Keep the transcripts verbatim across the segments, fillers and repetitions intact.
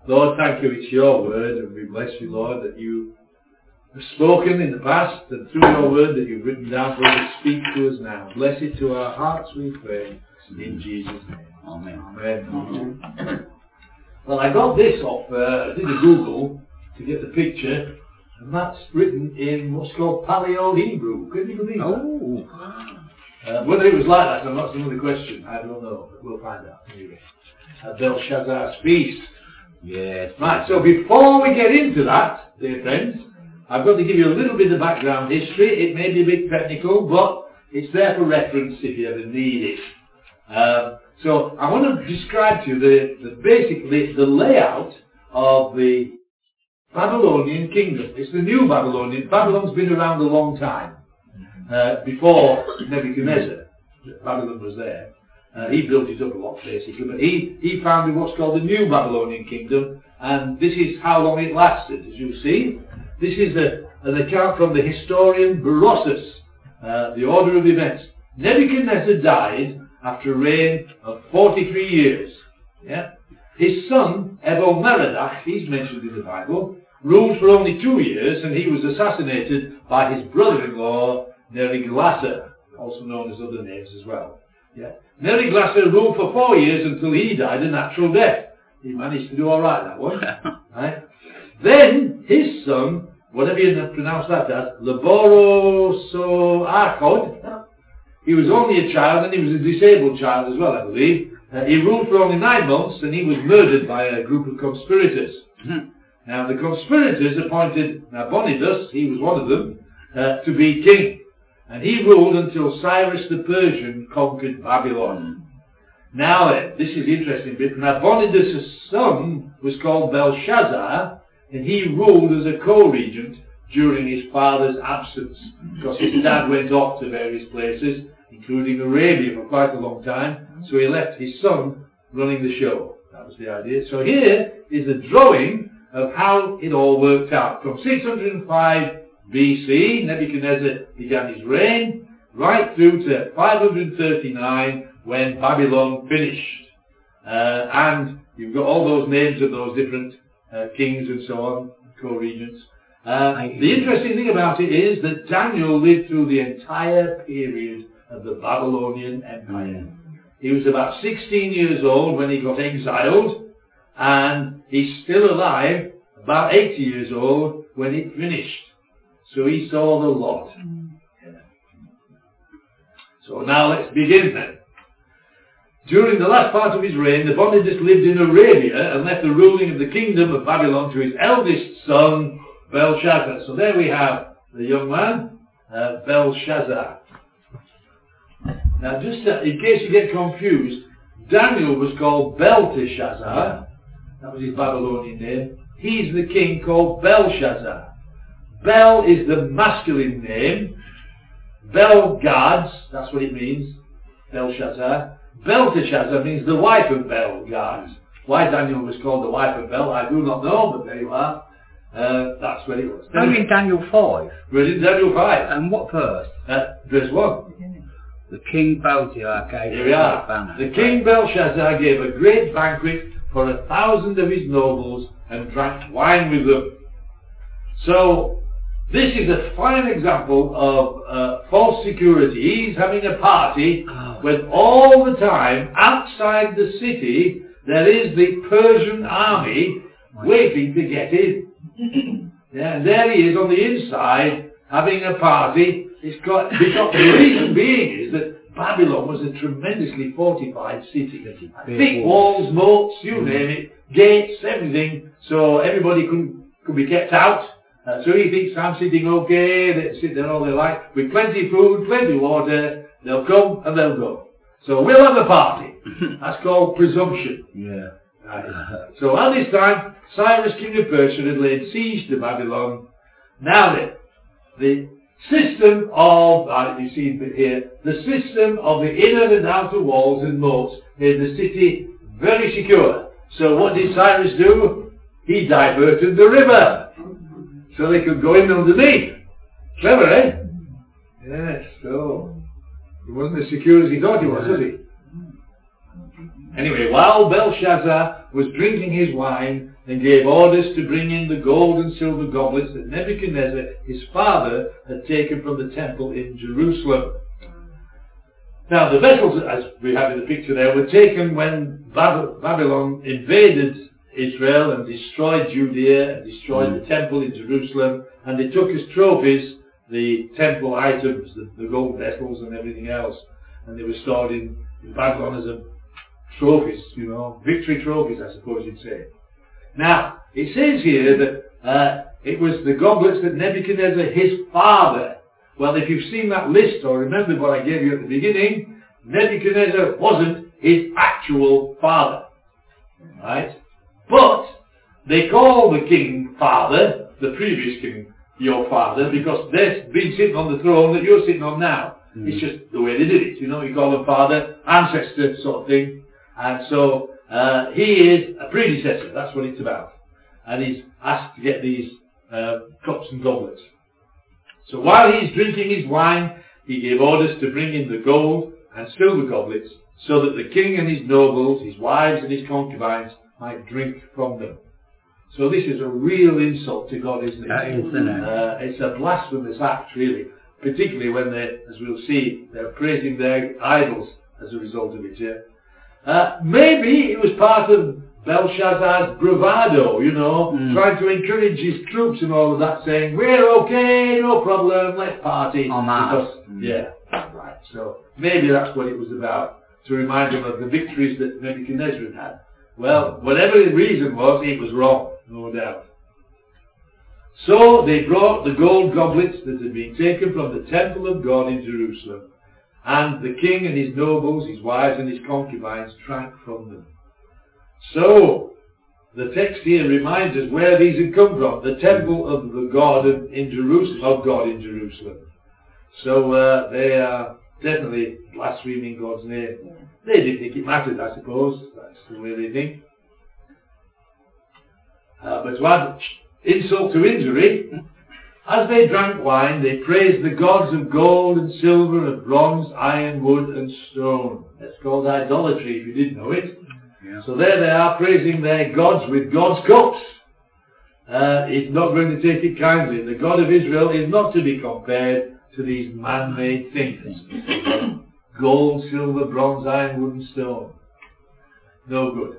Lord, thank you, it's your word, and we bless you, Lord, that you have spoken in the past, and through your word that you've written down for us to speak to us now. Bless it to our hearts, we pray, in Jesus' name. Amen. Amen. Amen. Well, I got this off, uh, I did a Google to get the picture, and that's written in what's called Paleo-Hebrew. Can you believe that? Oh. Uh, whether it was like that, I'm not another question. I don't know, but we'll find out anyway. Uh, Belshazzar's feast. Yes. Right, so before we get into that, dear friends, I've got to give you a little bit of background history. It may be a bit technical, but it's there for reference if you ever need it. Uh, so I want to describe to you the, the basically the layout of the Babylonian kingdom. It's the new Babylonian. Babylon's been around a long time. Uh, before Nebuchadnezzar, Babylon was there. Uh, he built it up a lot basically, but he, he founded what's called the New Babylonian Kingdom, and this is how long it lasted. As you see, this is a, an account from the historian Berosus, uh, the order of events. Nebuchadnezzar died after a reign of forty-three years. Yeah? His son, Evil-Merodach, he's mentioned in the Bible, ruled for only two years, and he was assassinated by his brother-in-law, Neriglissar, also known as other names as well. Yeah. Neriglissar ruled for four years until he died a natural death. He managed to do all right, that one. Right? Then his son, whatever you pronounce that as, Leborosoachod, he was only a child, and he was a disabled child as well, I believe. Uh, he ruled for only nine months, and he was murdered by a group of conspirators. Now the conspirators appointed Nabonidus, he was one of them, uh, to be king. And he ruled until Cyrus the Persian conquered Babylon. Now then, this is the interesting bit. Nabonidus' son was called Belshazzar, and he ruled as a co-regent during his father's absence, because his dad went off to various places, including Arabia, for quite a long time, so he left his son running the show. That was the idea. So here is a drawing of how it all worked out. From six hundred five B C, Nebuchadnezzar began his reign, right through to five hundred thirty-nine, when Babylon finished. Uh, and you've got all those names of those different uh, kings and so on, co-regents. Uh, the interesting thing about it is that Daniel lived through the entire period of the Babylonian Empire. He was about sixteen years old when he got exiled, and he's still alive, about eighty years old, when it finished. So he saw the lot. Yeah. So now let's begin then. During the last part of his reign, Nabonidus lived in Arabia and left the ruling of the kingdom of Babylon to his eldest son, Belshazzar. So there we have the young man, uh, Belshazzar. Now just uh, in case you get confused, Daniel was called Belteshazzar. That was his Babylonian name. He's the king called Belshazzar. Bel is the masculine name. Belgads, that's what it means, Belshazzar. Belteshazzar means the wife of Belgads. Why Daniel was called the wife of Bel, I do not know, but there you are. Uh, that's what it was. We're in Daniel five. We're in Daniel five. And what verse? Uh, verse one. The king Belshazzar gave Here we are. banner. The king Belshazzar gave a great banquet for a thousand of his nobles and drank wine with them. So, this is a fine example of uh, false security. He's having a party oh. when all the time, outside the city, there is the Persian army waiting to get in. Yeah, and there he is on the inside, having a party. It's got, because the reason being is that Babylon was a tremendously fortified city. Thick walls, moats, you name it, gates, everything, so everybody could, could be kept out. Uh, so he thinks, I'm sitting okay, they sit there all they like, with plenty of food, plenty of water, they'll come and they'll go. So we'll have a party. That's called presumption. Yeah. Right. So at this time, Cyrus, king of Persia, had laid siege to Babylon. Now then, the system of, uh, you see it here, the system of the inner and outer walls and moats made the city very secure. So what did Cyrus do? He diverted the river, so they could go in underneath. Clever, eh? Yes, so he wasn't as secure as he thought he was, was he? Anyway, while Belshazzar was drinking his wine and gave orders to bring in the gold and silver goblets that Nebuchadnezzar, his father, had taken from the temple in Jerusalem. Now the vessels, as we have in the picture there, were taken when Bab- Babylon invaded Israel and destroyed Judea and destroyed mm. the temple in Jerusalem, and they took as trophies the temple items, the, the gold vessels and everything else, and they were stored in, in Babylon as a trophies, you know, victory trophies, I suppose you'd say. Now, it says here that uh, it was the goblets that Nebuchadnezzar, his father. Well, if you've seen that list or remembered what I gave you at the beginning, Nebuchadnezzar wasn't his actual father, right? But they call the king father, the previous king, your father, because they've been sitting on the throne that you're sitting on now. Mm. It's just the way they did it, you know, you call them father, ancestor sort of thing. And so uh, he is a predecessor, that's what it's about. And he's asked to get these uh, cups and goblets. So while he's drinking his wine, he gave orders to bring in the gold and silver goblets, so that the king and his nobles, his wives and his concubines, might drink from them. So this is a real insult to God, isn't it? That is, isn't it? Uh, it's a blasphemous act, really. Particularly when they, as we'll see, they're praising their idols as a result of it, yeah? Uh, maybe it was part of Belshazzar's bravado, you know, mm. trying to encourage his troops and all of that, saying, we're okay, no problem, let's party. Oh, because, mm. Yeah, right. So maybe that's what it was about, to remind them of the victories that Nebuchadnezzar had had. Well, whatever the reason was, it was wrong, no doubt. So they brought the gold goblets that had been taken from the temple of God in Jerusalem, and the king and his nobles, his wives and his concubines drank from them. So, the text here reminds us where these had come from, the temple of the God in Jerusalem, of God in Jerusalem. So uh, they are definitely blaspheming God's name. They didn't think it mattered, I suppose. That's the way they think. Uh, but to add insult to injury, as they drank wine, they praised the gods of gold and silver and bronze, iron, wood and stone. That's called idolatry, if you didn't know it. Yeah. So there they are, praising their gods with God's cups. Uh, he's not going to take it kindly. The God of Israel is not to be compared to these man-made things. Gold, silver, bronze, iron, wood and stone. No good.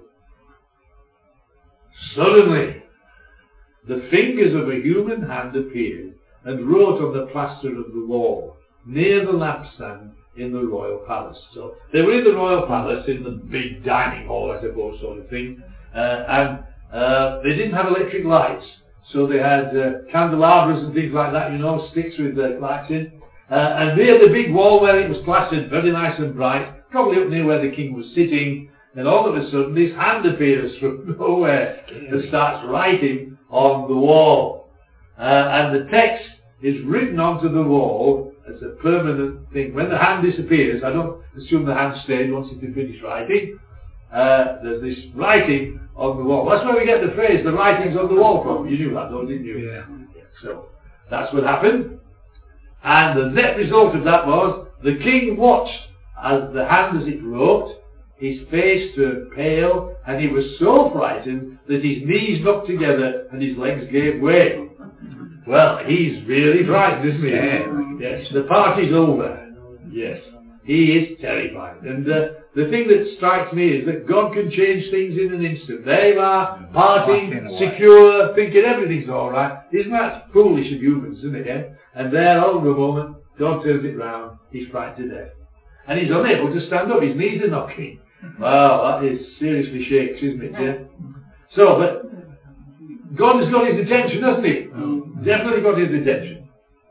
Suddenly, the fingers of a human hand appeared and wrote on the plaster of the wall, near the lampstand in the royal palace. So they were in the royal palace, in the big dining hall, I suppose, sort of thing, uh, and uh, they didn't have electric lights, so they had uh, candelabras and things like that, you know, sticks with uh, lights in, uh, and near the big wall where it was plastered, very nice and bright, probably up near where the king was sitting, and all of a sudden this hand appears from nowhere and starts writing on the wall. Uh, and the text is written onto the wall as a permanent thing. When the hand disappears, I don't assume the hand stayed once it had finished writing. Uh, there's this writing on the wall. That's where we get the phrase, the writing's on the wall from. You knew that though, didn't you? Yeah. So, that's what happened. And the net result of that was, the king watched as the hand as it wrote, his face turned pale, and he was so frightened that his knees knocked together and his legs gave way. Well, he's really frightened, isn't he? Yeah. Yes, the party's over. Yes, he is terrified. And uh, the thing that strikes me is that God can change things in an instant. They are partying, secure, thinking everything's all right. Isn't that foolish of humans, isn't it? Yeah? And there, all of a moment, God turns it round. He's frightened to death. And he's unable to stand up. His knees are knocking. Wow, that is seriously shakes, isn't it? Yeah. So, but God has got his attention, hasn't he? Definitely got his attention.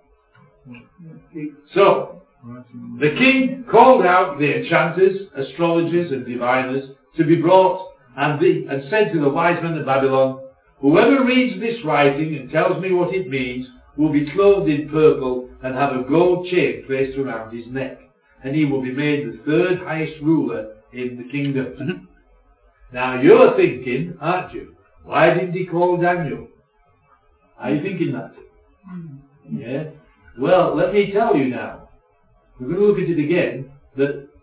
So, the king called out the enchanters, astrologers and diviners to be brought and, the, and said to the wise men of Babylon, whoever reads this writing and tells me what it means will be clothed in purple and have a gold chain placed around his neck, and he will be made the third highest ruler in the kingdom. Now you're thinking, aren't you, why didn't he call Daniel? Are you thinking that? Yeah? Well, let me tell you now, we're going to look at it again, that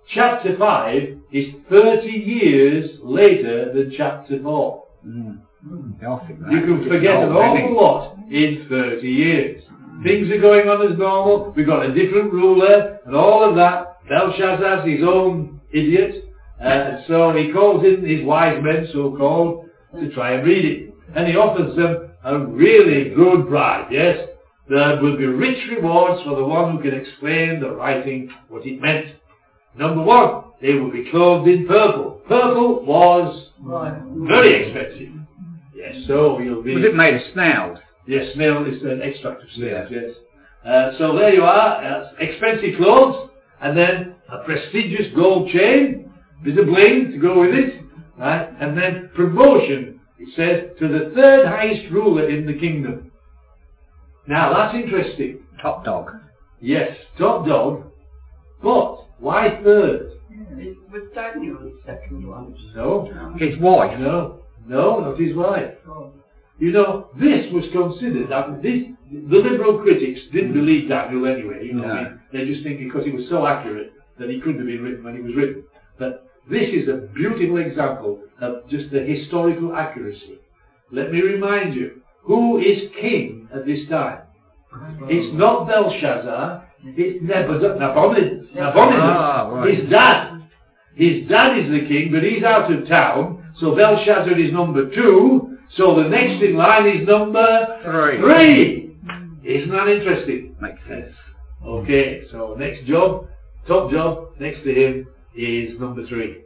chapter five is thirty years later than chapter four. Mm. Mm. I think that. You can forget an awful lot in thirty years. Mm. Things are going on as normal. We've got a different ruler and all of that. Belshazzar's his own idiot. Uh, so he calls in his wise men, so-called, to try and read it. And he offers them a really good bribe, yes? There will be rich rewards for the one who can explain the writing, what it meant. Number one, they will be clothed in purple. Purple was very expensive. Yes, so you'll be... Was it made of snails? Yes, snail is an extract of snails, yeah. Yes. Uh, so there you are, uh, expensive clothes, and then a prestigious gold chain, bit of bling to go with it, right? And then promotion, it says, to the third highest ruler in the kingdom. Now that's interesting. Top dog. Yes, top dog, but why third? Yeah, was Daniel the second one? No. His wife? No, no, not his wife. Oh. You know, this was considered, that this, the liberal critics didn't believe Daniel anyway, you know what I mean? They just think because he was so accurate that he couldn't have been written when he was written. But this is a beautiful example of just the historical accuracy. Let me remind you, who is king at this time? It's not Belshazzar, it's Nebuchadnezzar, Nabonidus, Nabonidus, Ah, right. his dad. His dad is the king, but he's out of town, so Belshazzar is number two, so the next in line is number Three. three. Isn't that interesting? Makes sense. Okay, so next job, top job, next to him is number three.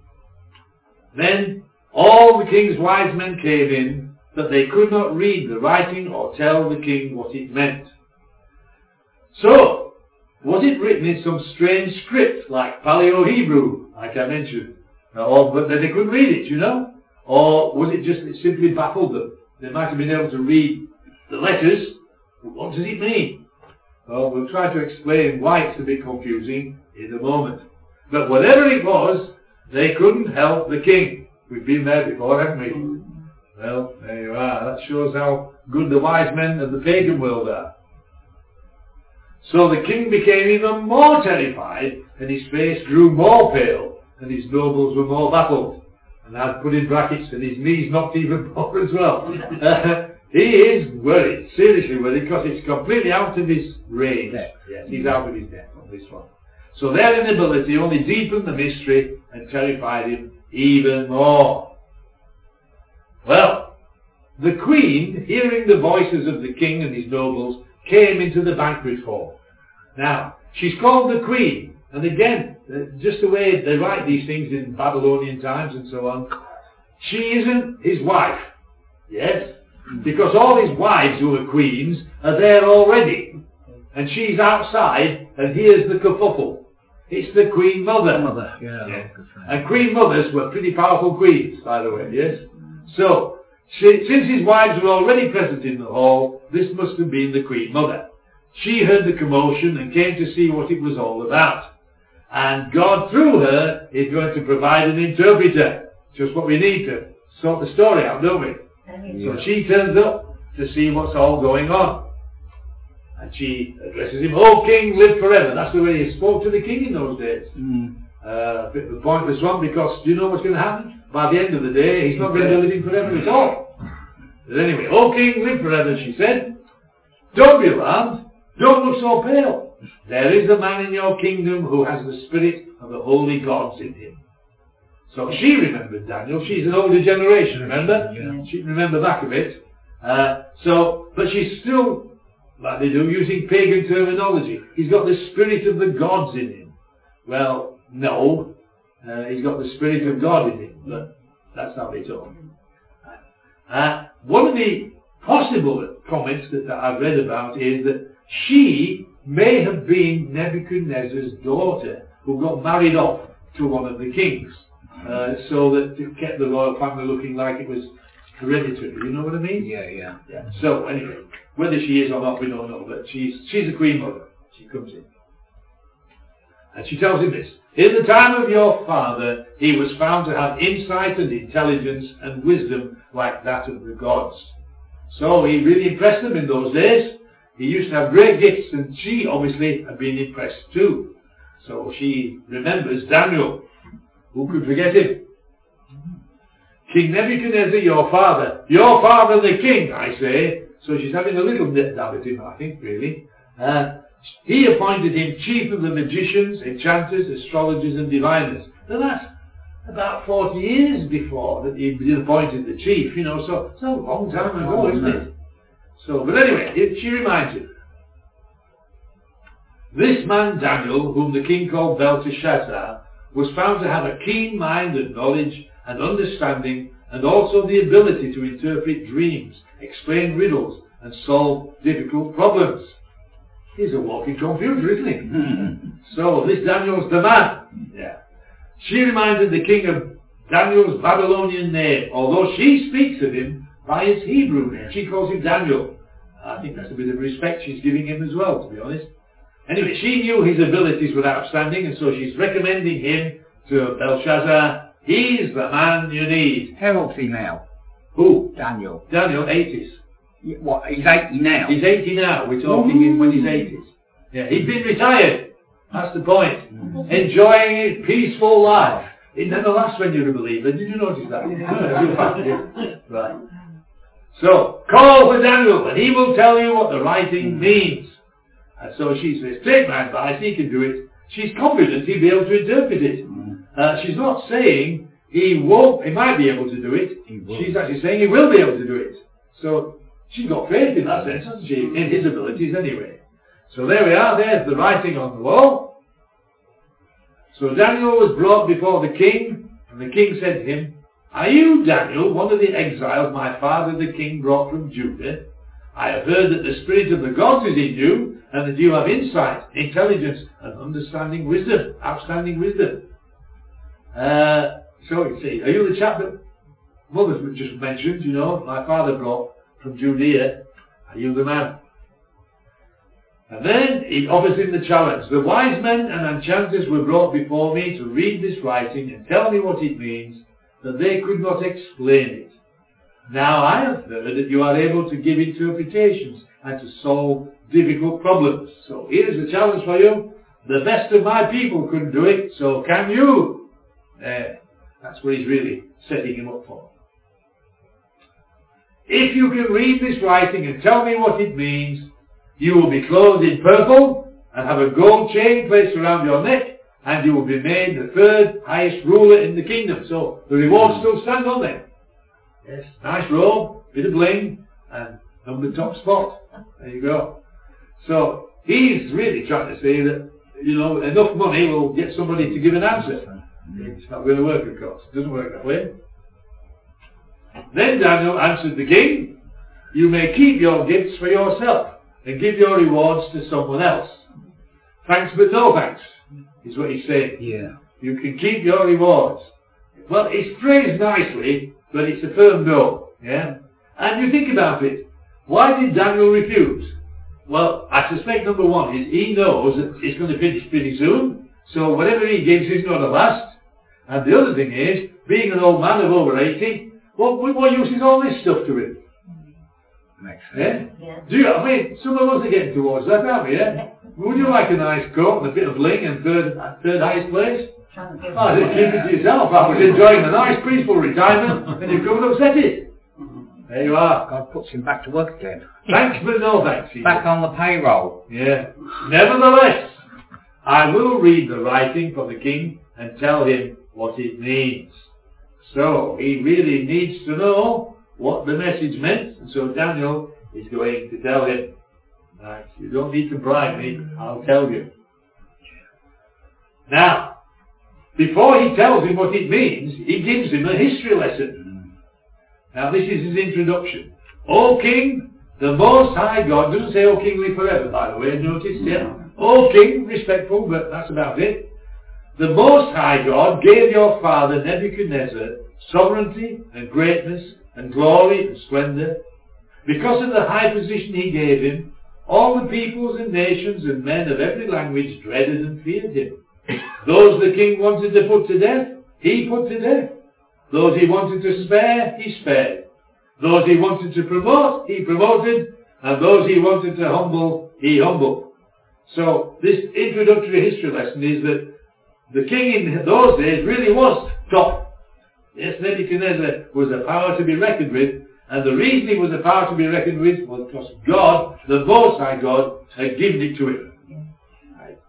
Then all the king's wise men came in, but they could not read the writing or tell the king what it meant. So, was it written in some strange script like Paleo-Hebrew, like I mentioned? Or, but they couldn't read it, you know? Or was it just, it simply baffled them? They might have been able to read the letters, but what does it mean? Well, we'll try to explain why it's a bit confusing in a moment. But whatever it was, they couldn't help the king. We've been there before, haven't we? Well, there you are. That shows how good the wise men of the pagan world are. So the king became even more terrified, and his face grew more pale, and his nobles were more baffled. And I've put in brackets, and his knees knocked even more as well. Uh, he is worried, seriously worried, because it's completely out of his range. Yes, he's out of his depth on this one. So their inability only deepened the mystery and terrified him even more. Well, the queen, hearing the voices of the king and his nobles, came into the banquet hall. Now, she's called the queen, and again, just the way they write these things in Babylonian times and so on, she isn't his wife, yes? Because all his wives who are queens are there already, and she's outside, and here's the kerfuffle. It's the queen mother. Mother, yeah. yeah. And queen mothers were pretty powerful queens, by the way, yes? So, she, since his wives were already present in the hall, this must have been the queen mother. She heard the commotion and came to see what it was all about. And God, through her, is going to provide an interpreter. Just what we need to sort the story out, don't we? Yeah. So she turns up to see what's all going on. And she addresses him, "Oh king, live forever." That's the way he spoke to the king in those days. Mm. Uh, a bit of a pointless one, because do you know what's going to happen? By the end of the day, he's not going to be living forever at all. But anyway, "Oh king, live forever," she said. "Don't be alarmed. Don't look so pale. There is a man in your kingdom who has the spirit of the holy gods in him." So she remembered Daniel. She's an older generation, remember? Yeah. She can remember back a bit. Uh, so, but she's still, like they do, using pagan terminology. He's got the spirit of the gods in him. Well, no. Uh, he's got the spirit of God in him, but that's how they talk. Uh, one of the possible comments that, that I've read about is that she may have been Nebuchadnezzar's daughter who got married off to one of the kings, uh, so that it kept the royal family looking like it was hereditary. You know what I mean? Yeah, yeah. Yeah. So anyway, whether she is or not, we don't know, but she's she's a queen mother. She comes in. And she tells him this: "In the time of your father, he was found to have insight and intelligence and wisdom like that of the gods." So he really impressed them in those days. He used to have great gifts, and she obviously had been impressed too. So she remembers Daniel. Who could forget him? King Nebuchadnezzar, your father. Your father the king, I say. So she's having a little nip dab at him, I think, really. Uh, he appointed him chief of the magicians, enchanters, astrologers and diviners. Now that's about forty years before that he'd been appointed the chief, you know, so it's a long time ago, isn't it? So, but anyway, it, she reminds him. This man Daniel, whom the king called Belteshazzar, was found to have a keen mind and knowledge and understanding, and also the ability to interpret dreams, explain riddles, and solve difficult problems. He's a walking computer, isn't he? So this Daniel's the man. Yeah. She reminded the king of Daniel's Babylonian name, although she speaks of him by his Hebrew name. She calls him Daniel. I think that's a bit of respect she's giving him as well, to be honest. Anyway, she knew his abilities were outstanding, and so she's recommending him to Belshazzar. He's the man you need. How old's he now? Who? Daniel. Daniel, eighties. What, he's eighty now? He's eighty now. We're talking in when he's eighties. Yeah, he'd been retired. That's the point. Mm. Enjoying his peaceful life. It never lasts when you're a believer. Did you notice that? Yeah. Right. So, call for Daniel, and he will tell you what the writing mm. means. And so she says, take my advice, he can do it. She's confident he'll be able to interpret it. Mm. Uh, she's not saying he won't, he might be able to do it. She's actually saying he will be able to do it. So, she's got faith in that sense, hasn't she? In his abilities anyway. So there we are, there's the writing on the wall. So Daniel was brought before the king, and the king said to him, are you, Daniel, one of the exiles my father the king brought from Judah? I have heard that the spirit of the gods is in you, and that you have insight, intelligence, and understanding wisdom, outstanding wisdom. Uh, so you see, are you the chap that mother just mentioned, you know, my father brought from Judea? Are you the man? And then he offers him the challenge. The wise men and enchanters were brought before me to read this writing and tell me what it means, that they could not explain it. Now I have heard that you are able to give interpretations and to solve difficult problems. So here's the challenge for you. The best of my people couldn't do it, so can you? There. That's what he's really setting him up for. If you can read this writing and tell me what it means, you will be clothed in purple and have a gold chain placed around your neck, and you will be made the third highest ruler in the kingdom. So the rewards still stand on there. Yes, nice robe, bit of bling, and number top spot. There you go. So he's really trying to say that, you know, enough money will get somebody to give an answer. It's not going to work, of course. It doesn't work that way. Then Daniel answered the king, you may keep your gifts for yourself and give your rewards to someone else. Thanks but no thanks, is what he's saying. Yeah. You can keep your rewards. Well, it's phrased nicely, but it's a firm no. Yeah? And you think about it. Why did Daniel refuse? Well, I suspect number one is he knows that it's going to finish pretty soon, so whatever he gives is going to last. And the other thing is, being an old man of over eighty, what, what use is all this stuff to him? Makes Yeah? sense. Yeah. Do you, I mean, some of us are getting towards that, aren't we, yeah? Would you like a nice coat and a bit of bling and third, third highest place? Trying to give Oh, just keep it to yourself. I was enjoying a nice peaceful retirement and you've come and upset it. There you are. God puts him back to work again. Thanks but no thanks. he Back said. on the payroll. Yeah. Nevertheless, I will read the writing for the king and tell him what it means. So, he really needs to know what the message meant, and so Daniel is going to tell him. Right, you don't need to bribe me, I'll tell you. Now, before he tells him what it means, he gives him a history lesson. Now this is his introduction. O King, the Most High God, doesn't say O King live forever, by the way, notice, yeah? O King, respectful, but that's about it. The Most High God gave your father Nebuchadnezzar sovereignty and greatness and glory and splendor. Because of the high position he gave him, all the peoples and nations and men of every language dreaded and feared him. Those the king wanted to put to death, he put to death. Those he wanted to spare, he spared. Those he wanted to promote, he promoted. And those he wanted to humble, he humbled. So this introductory history lesson is that the king in those days really was top. Yes, Nebuchadnezzar was a power to be reckoned with, and the reason he was a power to be reckoned with was because God, the Most High God, had given it to him. Right.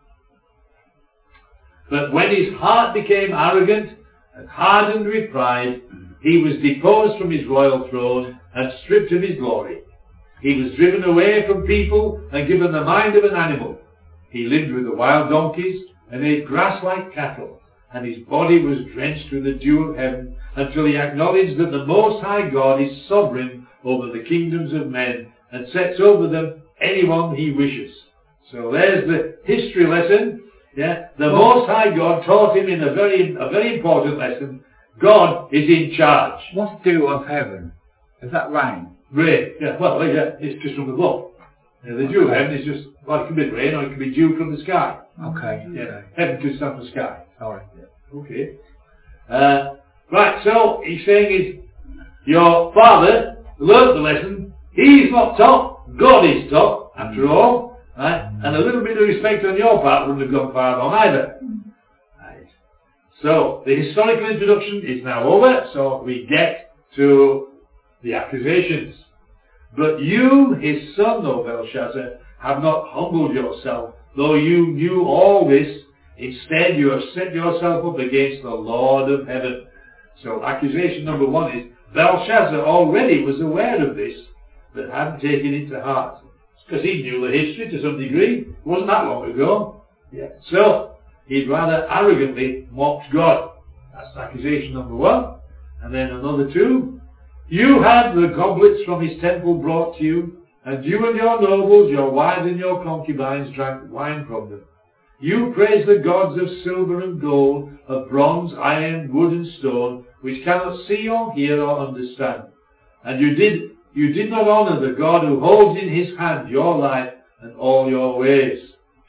But when his heart became arrogant and hardened with pride, he was deposed from his royal throne and stripped of his glory. He was driven away from people and given the mind of an animal. He lived with the wild donkeys and ate grass like cattle, and his body was drenched with the dew of heaven until he acknowledged that the Most High God is sovereign over the kingdoms of men and sets over them anyone he wishes. So there's the history lesson. Yeah, the Most High God taught him in a very, a very important lesson. God is in charge. What's dew of heaven? Is that rain? Rain. Yeah, well, yeah, it's just from above. Yeah, the dew of heaven is just, well, it can be rain or it can be dew from the sky. Okay. Yeah, Okay. heaven could stand for sky. Sorry. Yeah. Okay. Uh, right, so he's saying is, your father learnt the lesson. He's not top. God is top, after all. Right? And a little bit of respect on your part wouldn't have gone far wrong either. Right. So, the historical introduction is now over, so we get to the accusations. But you, his son, O Belshazzar, have not humbled yourself, though you knew all this. Instead, you have set yourself up against the Lord of heaven. So, accusation number one is, Belshazzar already was aware of this, but hadn't taken it to heart. Because he knew the history to some degree. It wasn't that long ago. Yeah. So, he'd rather arrogantly mocked God. That's accusation number one. And then another two. You had the goblets from his temple brought to you, and you and your nobles, your wives and your concubines drank wine from them. You praised the gods of silver and gold, of bronze, iron, wood and stone, which cannot see or hear or understand. And you did you did not honor the God who holds in his hand your life and all your ways.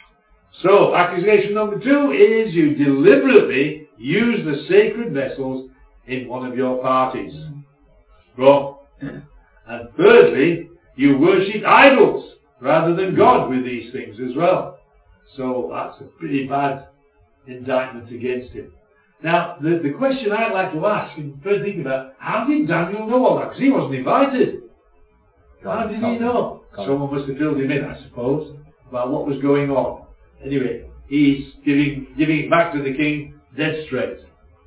So, accusation number two is you deliberately use the sacred vessels in one of your parties. Wrong. And thirdly, you worship idols rather than God with these things as well. So that's a pretty bad indictment against him. Now, the, the question I'd like to ask, and first think about, how did Daniel know all that? Because he wasn't invited. How did he know? Someone must have filled him in, I suppose, about what was going on. Anyway, he's giving, giving it back to the king dead straight.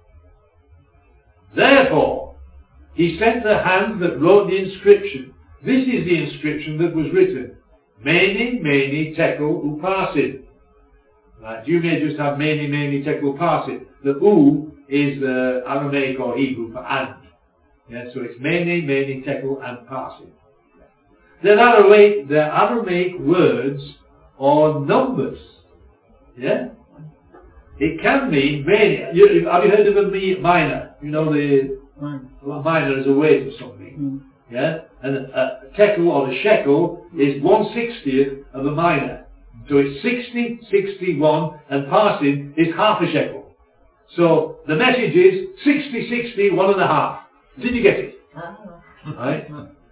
Therefore, he sent the hand that wrote the inscription. This is the inscription that was written. Mene, mene, tekel, upharsin. Right, you may just have mene, mene, tekel, upharsin. The u is the Aramaic or Hebrew for and. Yeah, so it's mene, mene, tekel, and parsin. They're Aramaic, they're Aramaic words or numbers. Yeah? It can mean mene. You, have you heard of a minor? You know the mm. minor is a weight or something. Mm. Yeah? And a, a tekel or a shekel is one sixtieth of a minor. So it's sixty, sixty-one, and parsin is half a shekel. So the message is sixty, sixty, one and a half. Did you get it? Right?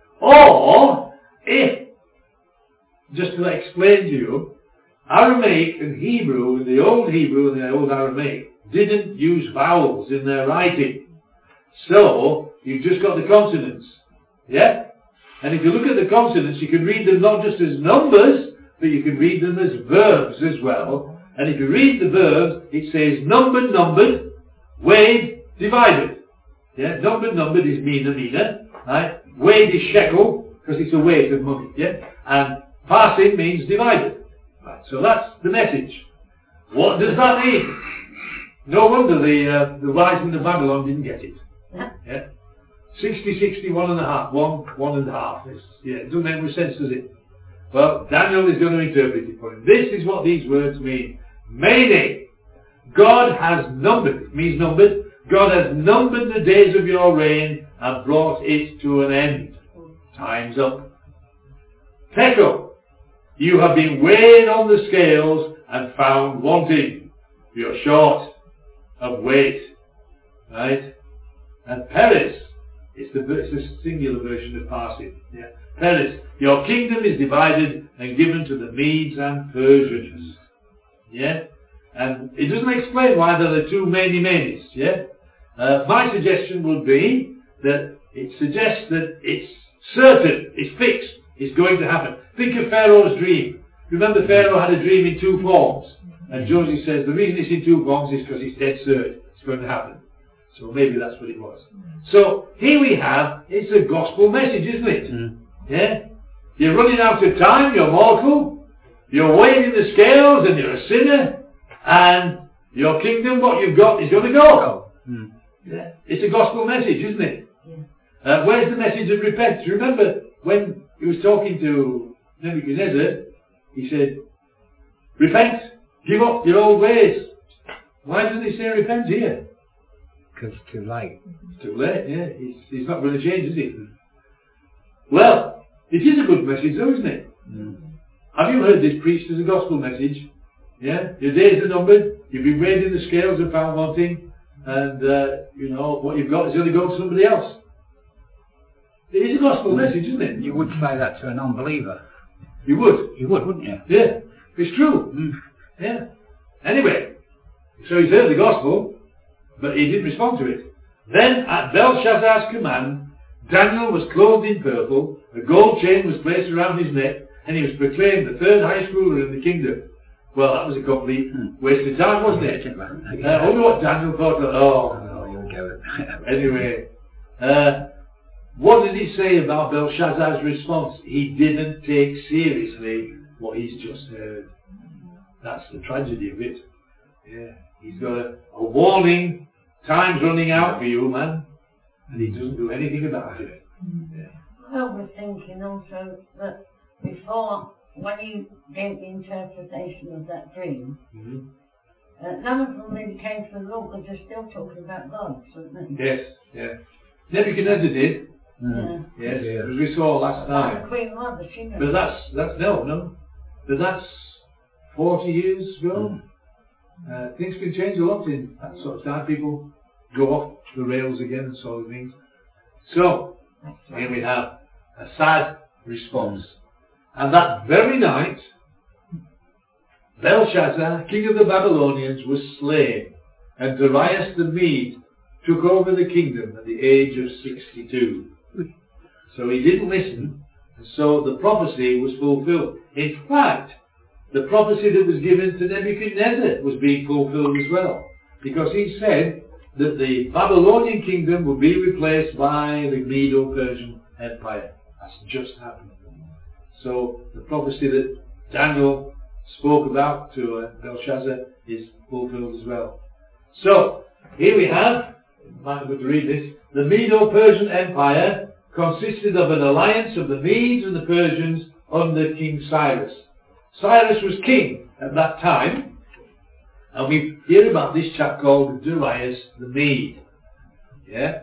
Or, if, just to explain to you, Aramaic and Hebrew, in the old Hebrew and the old Aramaic, didn't use vowels in their writing. So, you've just got the consonants. Yeah? And if you look at the consonants, you can read them not just as numbers, but you can read them as verbs as well. And if you read the verbs, it says numbered, numbered, weighed, divided. Yeah? Numbered, numbered is mina, mina. Right? Weighed is shekel, because it's a weight of money. Yeah? And parsin means divided. Right? So that's the message. What does that mean? No wonder the, uh, the wise men of Babylon didn't get it. Yeah? sixty, sixty, one and a half. One, one and a half. It's, yeah, it doesn't make much sense, does it? Well, Daniel is going to interpret it for him. This is what these words mean. Mene. God has numbered. It means numbered. God has numbered the days of your reign and brought it to an end. Time's up. Tekel. You have been weighed on the scales and found wanting. You're short of weight. Right? And Peres It's the it's a singular version of Parsi. Yeah. Peres, your kingdom is divided and given to the Medes and Persians. Yeah. And it doesn't explain why there are two many manis. Yeah. Uh, my suggestion would be that it suggests that it's certain, it's fixed, it's going to happen. Think of Pharaoh's dream. Remember, Pharaoh had a dream in two forms. And Joseph says the reason it's in two forms is because it's dead certain. It's going to happen. So maybe that's what it was. So here we have, it's a gospel message, isn't it? Mm. Yeah? You're running out of time, you're mortal, you're weighing in the scales and you're a sinner, and your kingdom, what you've got, is going to go. Mm. Yeah? It's a gospel message, isn't it? Yeah. Uh, where's the message of repentance? Remember when he was talking to Nebuchadnezzar, he said, repent, give up your old ways. Why doesn't he say repent here? Because it's too late. It's too late, yeah. He's, he's not going to change, is he? Well, it is a good message though, isn't it? Mm. Have you heard this preached as a gospel message? Yeah? Your days are numbered, you've been weighed in the scales and found wanting, and, uh, you know, what you've got is going to go to somebody else. It is a gospel mm. message, isn't it? You would say that to an unbeliever. You would? You would, wouldn't you? Yeah. It's true. Mm. Yeah. Anyway, so he's heard the gospel, but he didn't respond to it. Then, at Belshazzar's command, Daniel was clothed in purple, a gold chain was placed around his neck, and he was proclaimed the third highest ruler in the kingdom. Well, that was a complete waste of time, wasn't it? Uh, I wonder what Daniel thought of, oh, no. Anyway, uh, what did he say about Belshazzar's response? He didn't take seriously what he's just heard. That's the tragedy of it. Yeah, he's got a, a warning. Time's running out for you, man. And he doesn't do anything about it. Yeah. I was thinking also that before, when you gave the interpretation of that dream, mm-hmm. uh, none of them really came to the Lord, but they're still talking about God, weren't they? Yes, yeah. Nebuchadnezzar did. Mm. Yeah. Yes, yeah. As we saw last time. The Queen Mother, she knows. But that's, that's, no, no. But that's forty years ago. Mm. Uh, things can change a lot in that sort of time. People go off the rails again and sort of things. So, here we have a sad response. And that very night, Belshazzar, king of the Babylonians, was slain, and Darius the Mede took over the kingdom at the age of sixty-two. So he didn't listen, and so the prophecy was fulfilled. In fact, the prophecy that was given to Nebuchadnezzar was being fulfilled as well, because he said that the Babylonian kingdom would be replaced by the Medo-Persian Empire. That's just happened. So the prophecy that Daniel spoke about to uh, Belshazzar is fulfilled as well. So here we have, you might be able to read this, the Medo-Persian Empire consisted of an alliance of the Medes and the Persians under King Cyrus. Cyrus was king at that time, and we hear about this chap called Darius the Mede. Yeah?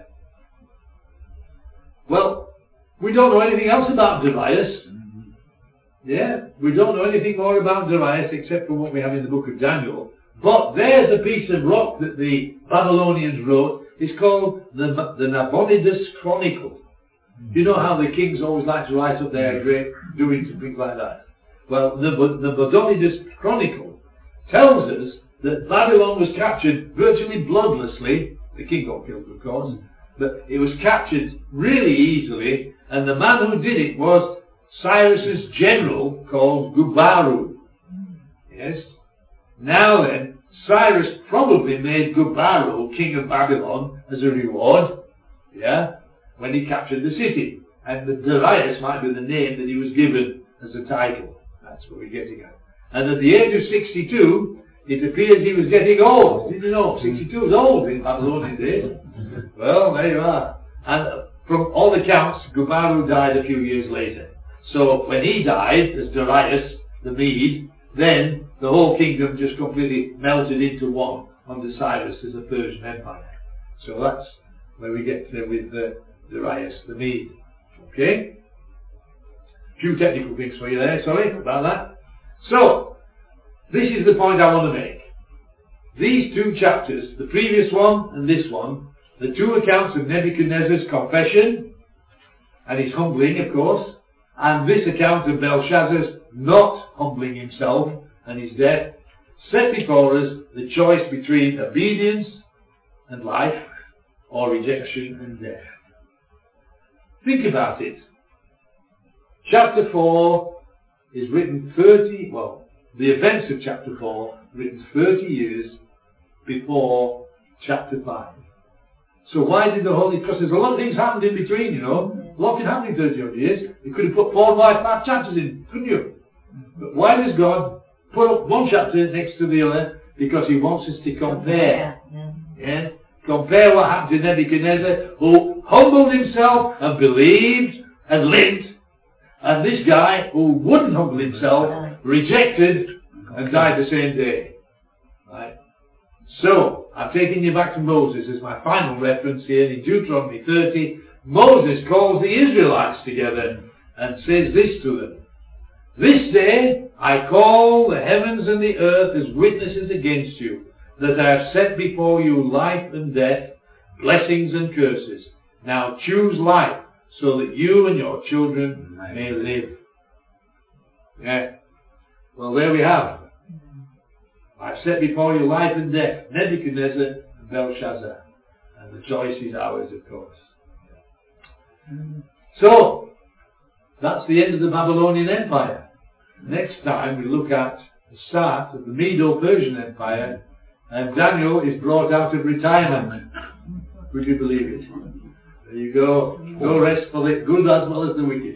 Well, we don't know anything else about Darius. Yeah? We don't know anything more about Darius except for what we have in the book of Daniel. But there's a piece of rock that the Babylonians wrote. It's called the, the Nabonidus Chronicle. You know how the kings always like to write up their great doings and things like that? Well, the, the Nabonidus Chronicle tells us that Babylon was captured virtually bloodlessly. The king got killed, of course, but it was captured really easily, and the man who did it was Cyrus's general called Gubaru. Yes? Now then, Cyrus probably made Gubaru king of Babylon as a reward, yeah, when he captured the city. And the Darius might be the name that he was given as a title. That's what we're getting at. And at the age of sixty-two, it appears he was getting old. Did you know? sixty-two is old in Babylonian days. Well, there you are. And from all accounts, Gubaru died a few years later. So when he died, as Darius the Mede, then the whole kingdom just completely melted into one under Cyrus as a Persian empire. So that's where we get there with uh, Darius the Mede. Okay? A few technical things for you there, sorry about that. So, this is the point I want to make. These two chapters, the previous one and this one, the two accounts of Nebuchadnezzar's confession and his humbling, of course, and this account of Belshazzar's not humbling himself and his death, set before us the choice between obedience and life, or rejection and death. Think about it. Chapter four is written thirty, well, the events of chapter four written thirty years before chapter five. So why did the Holy, because there's a lot of things happened in between, you know. A lot can happen in thirty odd years. You could have put four, five, five chapters in, couldn't you? But why does God put up one chapter next to the other? Because he wants us to compare. Yeah. Yeah? Compare what happened to Nebuchadnezzar, who humbled himself and believed and lived, and this guy who wouldn't humble himself, rejected, and died the same day. Right? So, I'm taking you back to Moses as my final reference here in Deuteronomy thirty. Moses calls the Israelites together and says this to them. This day I call the heavens and the earth as witnesses against you, that I have set before you life and death, blessings and curses. Now choose life, so that you and your children may live. Yeah. Well, there we have. I've set before you life and death, Nebuchadnezzar and Belshazzar. And the choice is ours, of course. So, that's the end of the Babylonian Empire. Next time we look at the start of the Medo-Persian Empire, and Daniel is brought out of retirement. Would you believe it? There you go. No rest for the good as well as the wicked.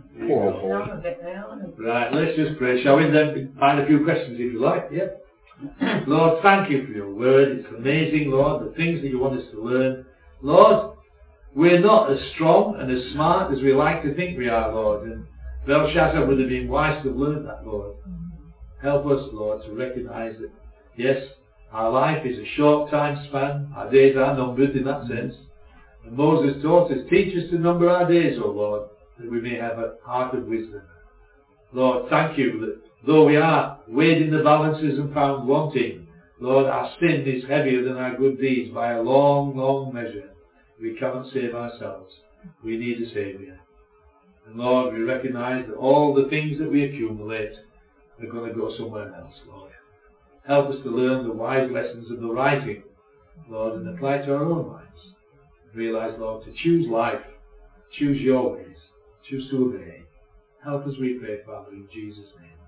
Right, let's just pray. Shall we then find a few questions if you like? Yep. Lord, thank you for your word. It's amazing, Lord, the things that you want us to learn. Lord, we're not as strong and as smart as we like to think we are, Lord. And Belshazzar would have been wise to have learned that, Lord. Help us, Lord, to recognize that, yes, our life is a short time span. Our days are numbered in that sense. And Moses taught us, teach us to number our days, O Lord, that we may have a heart of wisdom. Lord, thank you that though we are weighed in the balances and found wanting, Lord, our sin is heavier than our good deeds by a long, long measure. We cannot save ourselves. We need a Saviour. And Lord, we recognize that all the things that we accumulate are going to go somewhere else, Lord. Help us to learn the wise lessons of the writing, Lord, and apply to our own lives. Realize, Lord, to choose life, choose your ways, choose to obey. Help us, we pray, Father, in Jesus' name.